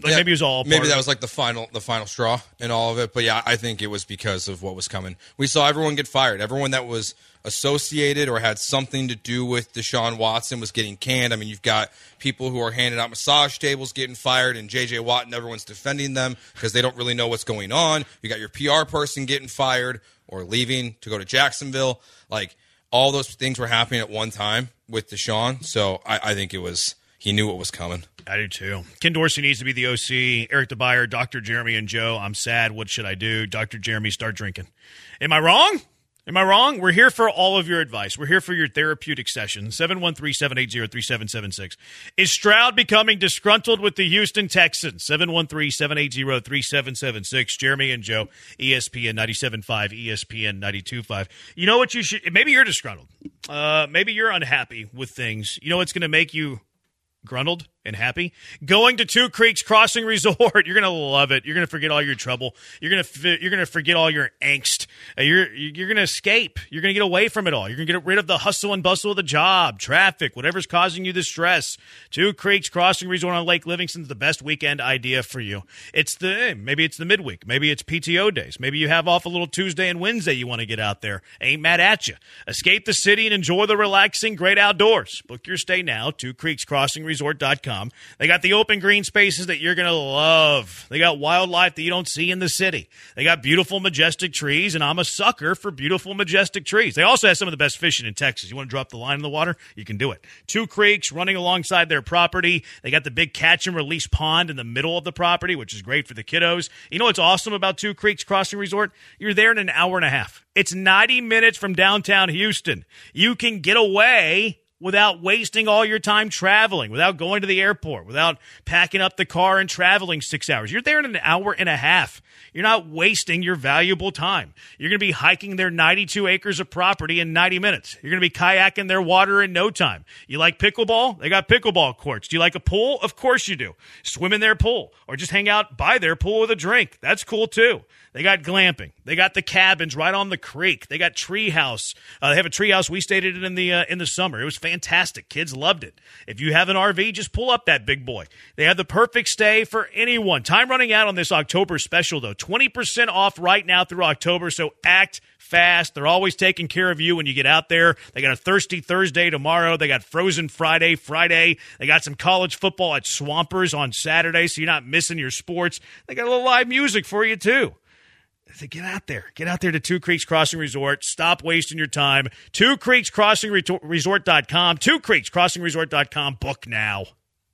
Like yeah, maybe it was all maybe part that of was like the final the final straw in all of it. But yeah, I think it was because of what was coming. We saw everyone get fired. Everyone that was associated or had something to do with Deshaun Watson was getting canned. I mean, you've got people who are handing out massage tables getting fired, and J J Watt and everyone's defending them because they don't really know what's going on. You got your P R person getting fired or leaving to go to Jacksonville. Like, all those things were happening at one time with Deshaun. So I, I think it was he knew what was coming. I do too. Ken Dorsey needs to be the O C. Eric DeBuyer, Doctor Jeremy, and Joe. I'm sad. What should I do? Doctor Jeremy, start drinking. Am I wrong? Am I wrong? We're here for all of your advice. We're here for your therapeutic session. seven one three, seven eight zero, three seven seven six. Is Stroud becoming disgruntled with the Houston Texans? seven one three, seven eight zero, three seven seven six. Jeremy and Joe, E S P N ninety-seven point five, E S P N ninety-two point five. You know what you should – maybe you're disgruntled. Uh, maybe you're unhappy with things. You know what's going to make you gruntled and happy? Going to Two Creeks Crossing Resort. You're going to love it. You're going to forget all your trouble. You're going to you're going to forget all your angst. Uh, you're you're going to escape. You're going to get away from it all. You're going to get rid of the hustle and bustle of the job, traffic, whatever's causing you the stress. Two Creeks Crossing Resort on Lake Livingston is the best weekend idea for you. It's the maybe it's the midweek. Maybe it's P T O days. Maybe you have off a little Tuesday and Wednesday you want to get out there. Ain't mad at you. Escape the city and enjoy the relaxing, great outdoors. Book your stay now, two creeks crossing resort dot com. They got the open green spaces that you're going to love. They got wildlife that you don't see in the city. They got beautiful, majestic trees, and I'm a sucker for beautiful, majestic trees. They also have some of the best fishing in Texas. You want to drop the line in the water? You can do it. Two creeks running alongside their property. They got the big catch and release pond in the middle of the property, which is great for the kiddos. You know what's awesome about Two Creeks Crossing Resort? You're there in an hour and a half. It's ninety minutes from downtown Houston. You can get away without wasting all your time traveling, without going to the airport, without packing up the car and traveling six hours. You're there in an hour and a half. You're not wasting your valuable time. You're going to be hiking their ninety-two acres of property in ninety minutes. You're going to be kayaking their water in no time. You like pickleball? They got pickleball courts. Do you like a pool? Of course you do. Swim in their pool or just hang out by their pool with a drink. That's cool too. They got glamping. They got the cabins right on the creek. They got treehouse. Uh, they have a treehouse. We stayed in it in the uh, in the summer. It was fantastic. Kids loved it. If you have an R V, just pull up that big boy. They have the perfect stay for anyone. Time running out on this October special, though. twenty percent off right now through October, so act fast. They're always taking care of you when you get out there. They got a Thirsty Thursday tomorrow. They got Frozen Friday, Friday. They got some college football at Swampers on Saturday, so you're not missing your sports. They got a little live music for you, too. So get out there. Get out there to Two Creeks Crossing Resort. Stop wasting your time. two creeks crossing resort dot com. two creeks crossing resort dot com. Book now.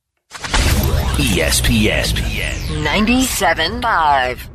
E S P N ninety-seven point five.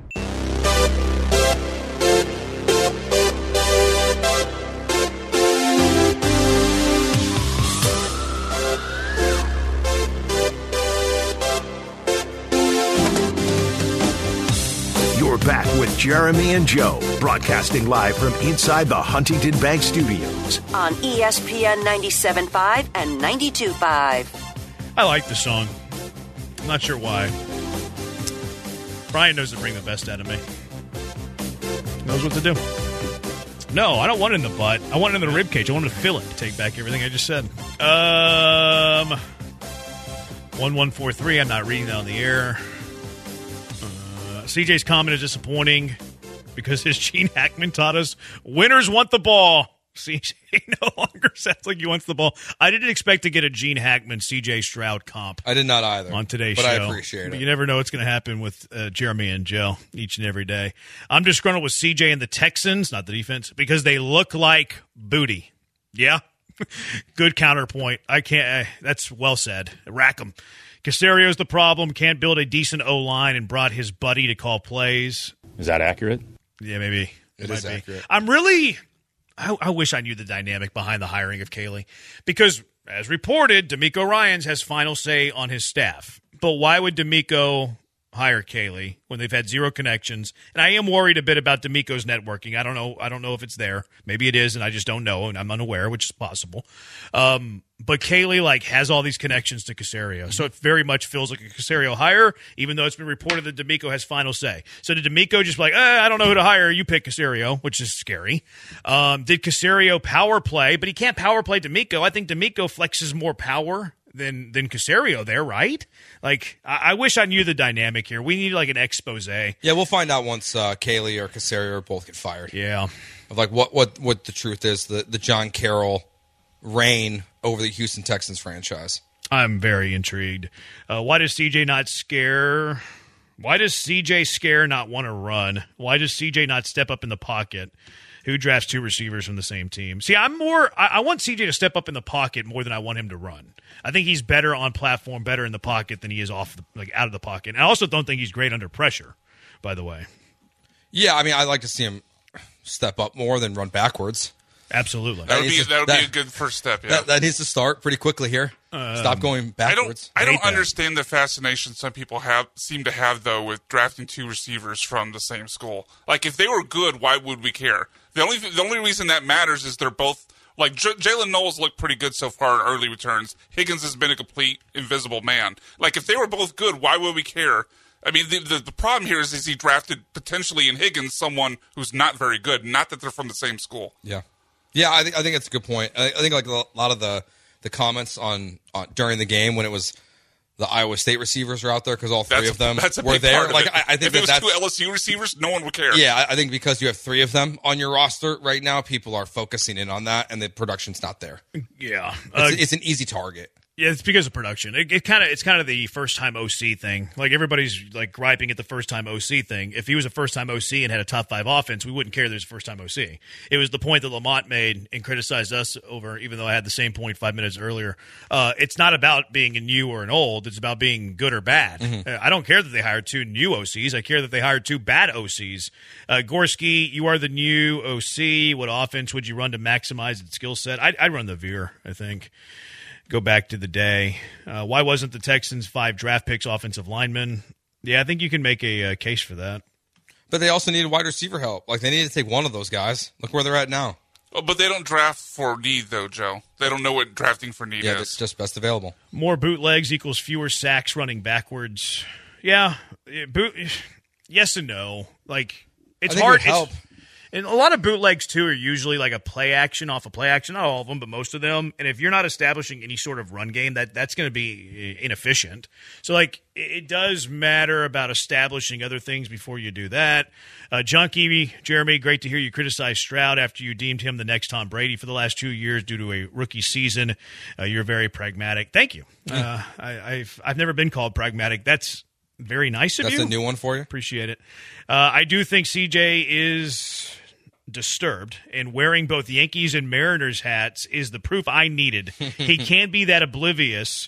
You're back with Jeremy and Joe, broadcasting live from inside the Huntington Bank Studios. On E S P N ninety-seven point five and ninety-two point five. I like the song. I'm not sure why. Brian knows to bring the best out of me. Knows what to do. No, I don't want it in the butt. I want it in the rib cage. I want him to fill it. Take back everything I just said. Um, one one four three. I'm not reading that on the air. Uh, C J's comment is disappointing because his Gene Hackman taught us winners want the ball. C J no longer sounds like he wants the ball. I didn't expect to get a Gene Hackman C J Stroud comp. I did not either on today's but show. I appreciate but it. You never know what's going to happen with uh, Jeremy and Joe each and every day. I'm disgruntled with C J and the Texans, not the defense, because they look like booty. Yeah, good counterpoint. I can't. Uh, that's well said. Rack 'em. Casario's the problem. Can't build a decent O line and brought his buddy to call plays. Is that accurate? Yeah, maybe it, it is accurate. I'm really. I, I wish I knew the dynamic behind the hiring of Caley, because, as reported, D'Amico Ryans has final say on his staff. But why would D'Amico hire Caley when they've had zero connections? And I am worried a bit about D'Amico's networking. I don't know. I don't know if it's there. Maybe it is, and I just don't know, and I'm unaware, which is possible. Um, but Caley like has all these connections to Caserio, so it very much feels like a Caserio hire, even though it's been reported that D'Amico has final say. So did D'Amico just be like, eh, I don't know who to hire, you pick Caserio, which is scary. Um, did Caserio power play? But he can't power play D'Amico. I think D'Amico flexes more power than than Caserio there, right? Like, I, I wish I knew the dynamic here. We need like an expose. Yeah, we'll find out once uh, Kaylee or Caserio both get fired. Yeah, of like what what what the truth is, the the John Carroll reign over the Houston Texans franchise. I'm very intrigued. Uh, why does C J not scare? Why does C J scare not want to run? Why does C J not step up in the pocket? Who drafts two receivers from the same team? See, I'm more. I, I want C J to step up in the pocket more than I want him to run. I think he's better on platform, better in the pocket than he is off, the, like out of the pocket. And I also don't think he's great under pressure. By the way, yeah, I mean, I'd like to see him step up more than run backwards. Absolutely, that would be to, that would that, be a good first step. Yeah, that, that needs to start pretty quickly here. Um, Stop going backwards. I don't. I don't understand the fascination some people have seem to have though with drafting two receivers from the same school. Like, if they were good, why would we care? The only the only reason that matters is they're both like J- Jalen Knowles looked pretty good so far in early returns. Higgins has been a complete invisible man. Like, if they were both good, why would we care? I mean, the, the the problem here is is he drafted potentially in Higgins someone who's not very good. Not that they're from the same school. Yeah, yeah. I think I think that's a good point. I, I think like a lot of the the comments on, on during the game when it was the Iowa State receivers were out there because all three that's of them a, that's a were big there. Part of like it. I, I think if that it was that's, two L S U receivers, no one would care. Yeah, I, I think because you have three of them on your roster right now, people are focusing in on that, and the production's not there. Yeah, it's, uh, it's an easy target. Yeah, it's because of production. It, it kind of it's kind of the first time O C thing. Like, everybody's like griping at the first time O C thing. If he was a first time O C and had a top five offense, we wouldn't care there's a first time O C. It was the point that Lamont made and criticized us over, even though I had the same point five minutes earlier. Uh, it's not about being a new or an old. It's about being good or bad. Mm-hmm. Uh, I don't care that they hired two new O Cs. I care that they hired two bad O Cs. Uh, Gorski, you are the new O C. What offense would you run to maximize its skill set? I'd, I'd run the Veer, I think. Go back to the day. Uh, why wasn't the Texans five draft picks offensive linemen? Yeah, I think you can make a, a case for that. But they also needed wide receiver help. Like, they need to take one of those guys. Look where they're at now. Oh, but they don't draft for need, though, Joe. They don't know what drafting for need yeah, is. It's just best available. More bootlegs equals fewer sacks running backwards. Yeah, boot. Yes and no. Like, it's I think hard. It would help. It's, And a lot of bootlegs, too, are usually like a play action off a play action. Not all of them, but most of them. And if you're not establishing any sort of run game, that that's going to be inefficient. So, like, it does matter about establishing other things before you do that. Uh, Junkie, Jeremy, great to hear you criticize Stroud after you deemed him the next Tom Brady for the last two years due to a rookie season. Uh, you're very pragmatic. Thank you. Uh, I, I've I've never been called pragmatic. That's very nice of That's you. That's a new one for you. Appreciate it. Uh, I do think C J is disturbed, and wearing both Yankees and Mariners hats is the proof I needed. He can't be that oblivious.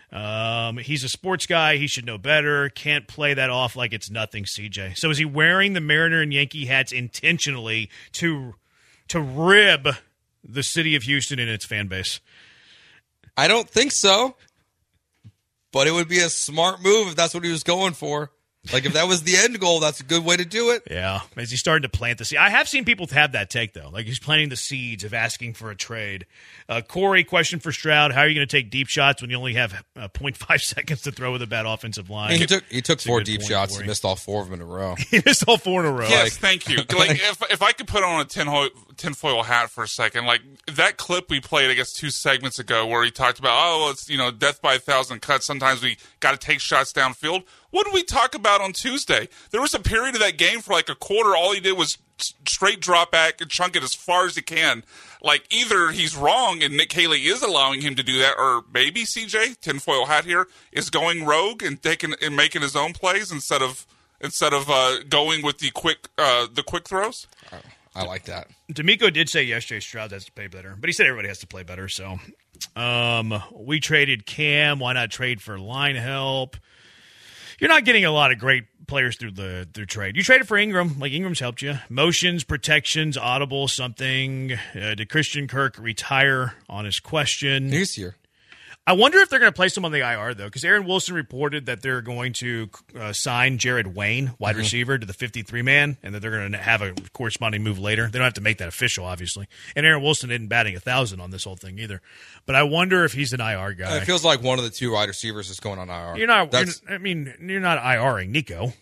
Um, he's a sports guy. He should know better. Can't play that off like it's nothing, C J. So is he wearing the Mariner and Yankee hats intentionally to to rib the city of Houston and its fan base? I don't think so. But it would be a smart move if that's what he was going for. Like, if that was the end goal, that's a good way to do it. Yeah. Is he starting to plant the seed? I have seen people have that take, though. Like, he's planting the seeds of asking for a trade. Uh, Corey, question for Stroud. How are you going to take deep shots when you only have uh, zero point five seconds to throw with a bad offensive line? He took he took That's four deep shots. Corey. He missed all four of them in a row. He missed all four in a row. Yes, like, thank you. Like, if if I could put on a tinfoil, tinfoil hat for a second, like that clip we played, I guess, two segments ago where he talked about, oh, it's, you know, death by a thousand cuts. Sometimes we got to take shots downfield. What did we talk about on Tuesday? There was a period of that game for like a quarter. All he did was straight drop back and chunk it as far as he can. Like, either he's wrong and Nick Haley is allowing him to do that, or maybe C J, tinfoil hat here, is going rogue and taking and making his own plays instead of instead of uh, going with the quick uh, the quick throws. Oh, I like that. D'Amico did say yesterday Stroud has to play better, but he said everybody has to play better. So um, we traded Cam. Why not trade for line help? You're not getting a lot of great players through the through trade. You traded for Ingram. Like, Ingram's helped you. Motions, protections, audible, something. Uh, did Christian Kirk retire on his question? He's here. I wonder if they're going to place him on the I R, though, because Aaron Wilson reported that they're going to uh, sign Jared Wayne, wide mm-hmm. receiver, to the fifty-three man, and that they're going to have a corresponding move later. They don't have to make that official, obviously. And Aaron Wilson isn't batting a thousand on this whole thing either. But I wonder if he's an I R guy. It feels like one of the two wide receivers is going on I R. You're not. You're, I mean, you're not IRing Nico.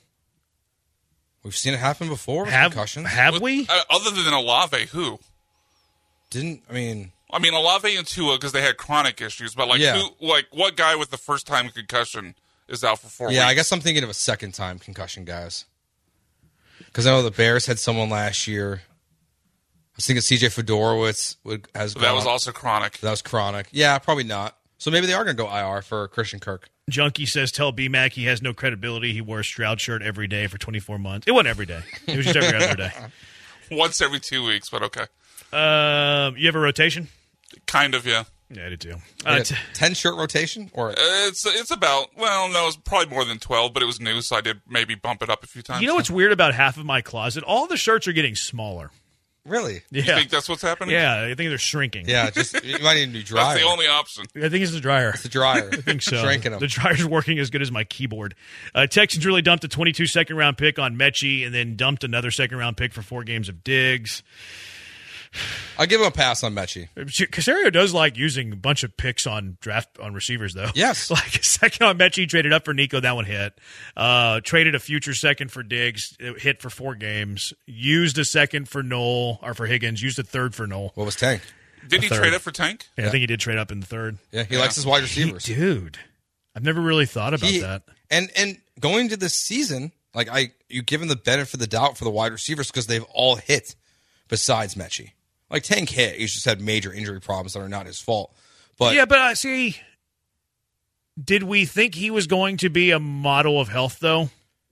We've seen it happen before with have, concussions. Have With, we? Uh, other than Olave, who? Didn't, I mean... I mean, Olave and Tua because they had chronic issues, but like, Yeah. who, like what guy with the first time concussion is out for four Yeah, weeks? I guess I'm thinking of a second time concussion guys. Because I know the Bears had someone last year. I was thinking C J Fedorowicz would, has that was gone- also chronic. That was chronic. Yeah, probably not. So maybe they are going to go I R for Christian Kirk. Junkie says, tell B-Mac he has no credibility. He wore a Stroud shirt every day for twenty-four months. It wasn't every day. It was just every other day. Once every two weeks, but okay. Um, you have a rotation? Kind of, yeah. Yeah, I did too. Uh, Like a t- ten shirt rotation? Or Uh, It's it's about, well, no, it's probably more than twelve, but it was new, so I did maybe bump it up a few times. you know what's weird about half of my closet? All the shirts are getting smaller. Really? You Yeah. think that's what's happening? Yeah, I think they're shrinking. Yeah, just you might need a new dryer. That's the only option. I think it's the dryer. It's the dryer. I think so. Shrinking them. The dryer's working as good as my keyboard. Uh, Texans really dumped a twenty-two second round pick on Mechie and then dumped another second round pick for four games of Diggs. I'll give him a pass on Mechie. Casario does like using a bunch of picks on draft on receivers, though. Yes. Like a second on Mechie, traded up for Nico, that one hit. Uh, traded a future second for Diggs, it hit for four games. Used a second for Noel, or for Higgins. Used a third for Noel. What was Tank? Did A he third. trade up for Tank? Yeah, I think he did trade up in the third. Yeah, he likes his wide receivers. He- dude, I've never really thought about He- that. And and going into this season, like I, you give him the benefit of the doubt for the wide receivers because they've all hit, besides Mechie. Like Tank hit, he's just had major injury problems that are not his fault. But yeah, but uh, see, did we think he was going to be a model of health, though?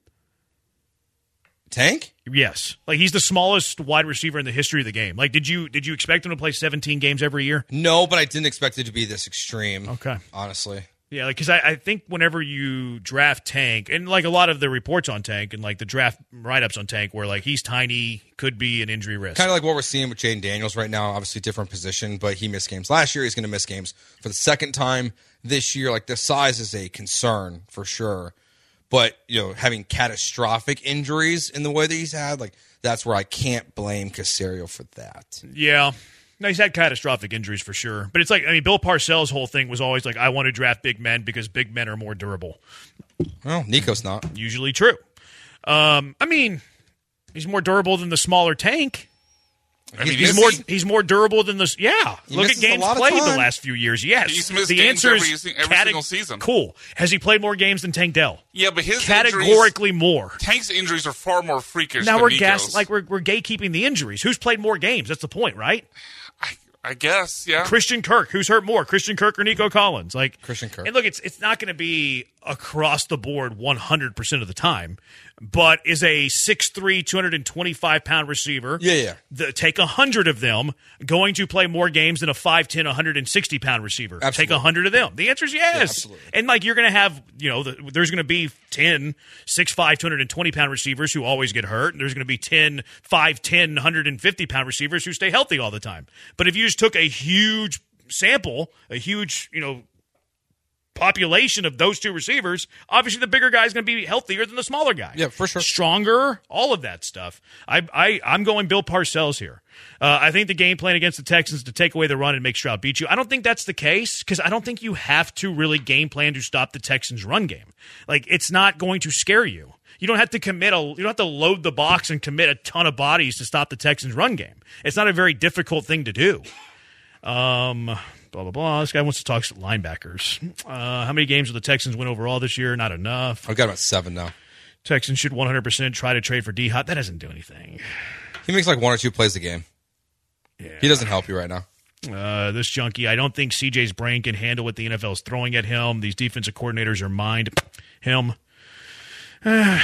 Tank? Yes. Like, he's the smallest wide receiver in the history of the game. Like, did you did you expect him to play seventeen games every year? No, but I didn't expect it to be this extreme. Okay. Honestly. Yeah, like, because I, I think whenever you draft Tank, and like a lot of the reports on Tank and like the draft write-ups on Tank where like he's tiny, could be an injury risk. Kind of like what we're seeing with Jaden Daniels right now. Obviously, different position, but he missed games last year. He's going to miss games for the second time this year. Like, the size is a concern for sure. But, you know, having catastrophic injuries in the way that he's had, like, that's where I can't blame Casario for that. Yeah. No, he's had catastrophic injuries for sure. But it's like, I mean, Bill Parcells' whole thing was always like, I want to draft big men because big men are more durable. Well, Nico's not. Usually true. Um, I mean, he's more durable than the smaller Tank. I mean, He's is more he? he's more durable than the yeah. He Look at misses a games lot of played the time. last few years. Yes, He's missed the games answer every- is every cate- single season. Cool. Has he played more games than Tank Dell? Yeah, but his Categorically injuries, more. Tank's injuries are far more freakish Now than we're Nico's. gas like we're we're gatekeeping the injuries. Who's played more games? That's the point, right? I, I guess, yeah. Christian Kirk. Who's hurt more, Christian Kirk or Nico Collins? Like Christian Kirk. And look, it's it's not going to be across the board one hundred percent of the time, but is a six three, two hundred twenty-five pound receiver. Yeah, yeah. The, take one hundred of them going to play more games than a five ten, one hundred sixty pound receiver. Absolutely. Take one hundred of them. The answer is yes. Yeah, absolutely. And like you're going to have, you know, the, there's going to be ten six five, two hundred twenty pound receivers who always get hurt. And there's going to be ten five ten, one hundred fifty pound receivers who stay healthy all the time. But if you just took a huge sample, a huge, you know, population of those two receivers, obviously the bigger guy is going to be healthier than the smaller guy. Yeah, for sure. Stronger, all of that stuff. I, I, I'm going Bill Parcells here. Uh, I think the game plan against the Texans to take away the run and make Stroud beat you. I don't think that's the case because I don't think you have to really game plan to stop the Texans' run game. Like, it's not going to scare you. You don't have to commit a. You don't have to load the box and commit a ton of bodies to stop the Texans' run game. It's not a very difficult thing to do. Um. Blah, blah, blah. This guy wants to talk linebackers. Uh, how many games will the Texans win overall this year? Not enough. I've got about seven now. Texans should one hundred percent try to trade for D-Hop. That doesn't do anything. He makes like one or two plays a game. Yeah. He doesn't help you right now. Uh, this junkie, I don't think C J's brain can handle what the N F L is throwing at him. These defensive coordinators are mind him. Uh,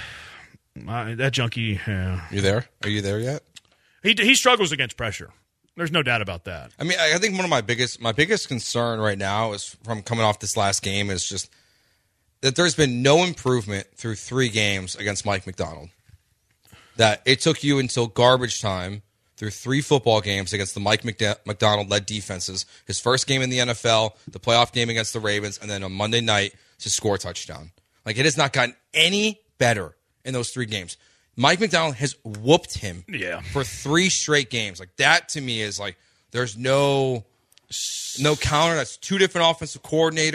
that junkie, yeah. You there? Are you there yet? He, he struggles against pressure. There's no doubt about that. I mean, I think one of my biggest my biggest concern right now is from coming off this last game is just that there's been no improvement through three games against Mike McDonald. That it took you until garbage time through three football games against the Mike McD- McDonald-led defenses, his first game in the N F L, the playoff game against the Ravens, and then on Monday night to score a touchdown. Like, it has not gotten any better in those three games. Mike McDonald has whooped him Yeah. for three straight games. Like, that to me is like, there's no no counter. That's two different offensive coordinators.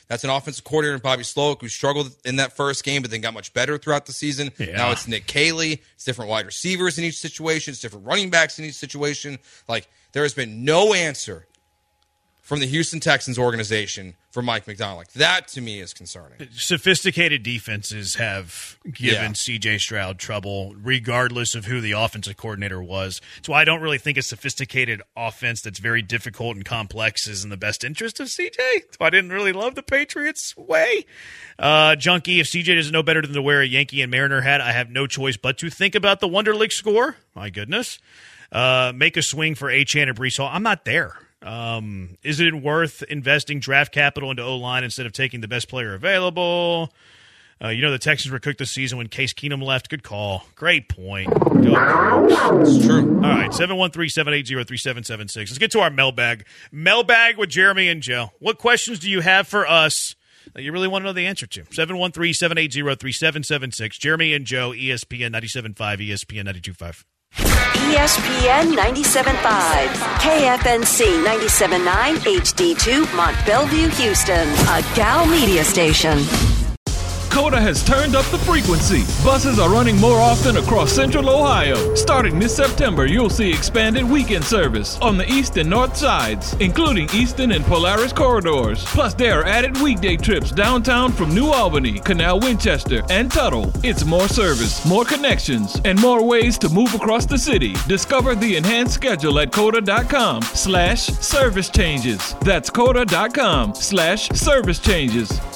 That's an offensive coordinator in Bobby Slowick who struggled in that first game, but then got much better throughout the season. Yeah. Now it's Nick Caley. It's different wide receivers in each situation. It's different running backs in each situation. Like, there has been no answer from the Houston Texans organization for Mike Macdonald. Like, that to me is concerning. Sophisticated defenses have given Yeah. C J Stroud trouble, regardless of who the offensive coordinator was. That's why I don't really think a sophisticated offense that's very difficult and complex is in the best interest of C J. That's why I didn't really love the Patriots way. Uh, Junkie, if C J doesn't know better than to wear a Yankee and Mariner hat, I have no choice but to think about the Wonderlic score. My goodness. Uh, make a swing for Achane and Breece Hall. I'm not there. Um, is it worth investing draft capital into O-line instead of taking the best player available? Uh, you know, the Texans were cooked this season when Case Keenum left. Good call. Great point. It's true. All right, seven one three, seven eight zero, three seven seven six. Let's get to our mailbag. Mailbag with Jeremy and Joe. What questions do you have for us that you really want to know the answer to? seven one three, seven eight zero, three seven seven six. Jeremy and Joe, E S P N ninety-seven point five, E S P N ninety-two point five. E S P N ninety-seven point five, K F N C ninety-seven point nine, H D two, Mont Bellevue, Houston, a Gal Media station. Coda has turned up the frequency. Buses are running more often across Central Ohio. Starting this September, you'll see expanded weekend service on the east and north sides, including Eastern and Polaris corridors. Plus, there are added weekday trips downtown from New Albany, Canal Winchester, and Tuttle. It's more service, more connections, and more ways to move across the city. Discover the enhanced schedule at coda.com slash service changes. That's coda.com slash service changes.